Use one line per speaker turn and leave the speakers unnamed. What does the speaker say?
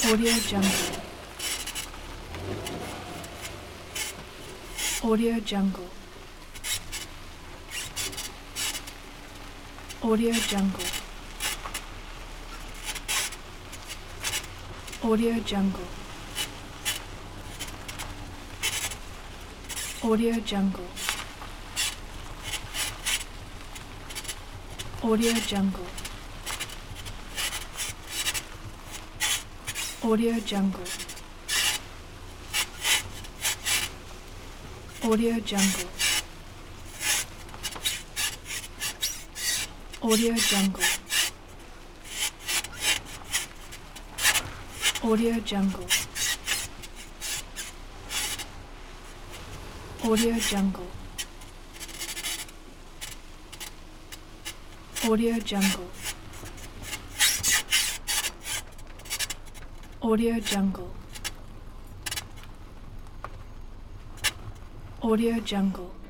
Audio Jungle. Audio Jungle. Audio Jungle. Audio Jungle. Audio Jungle. Audio Jungle. Audio Jungle. Audio Jungle. Audio Jungle. Audio Jungle. Audio Jungle. Audio Jungle. Audio Jungle. Audio Jungle.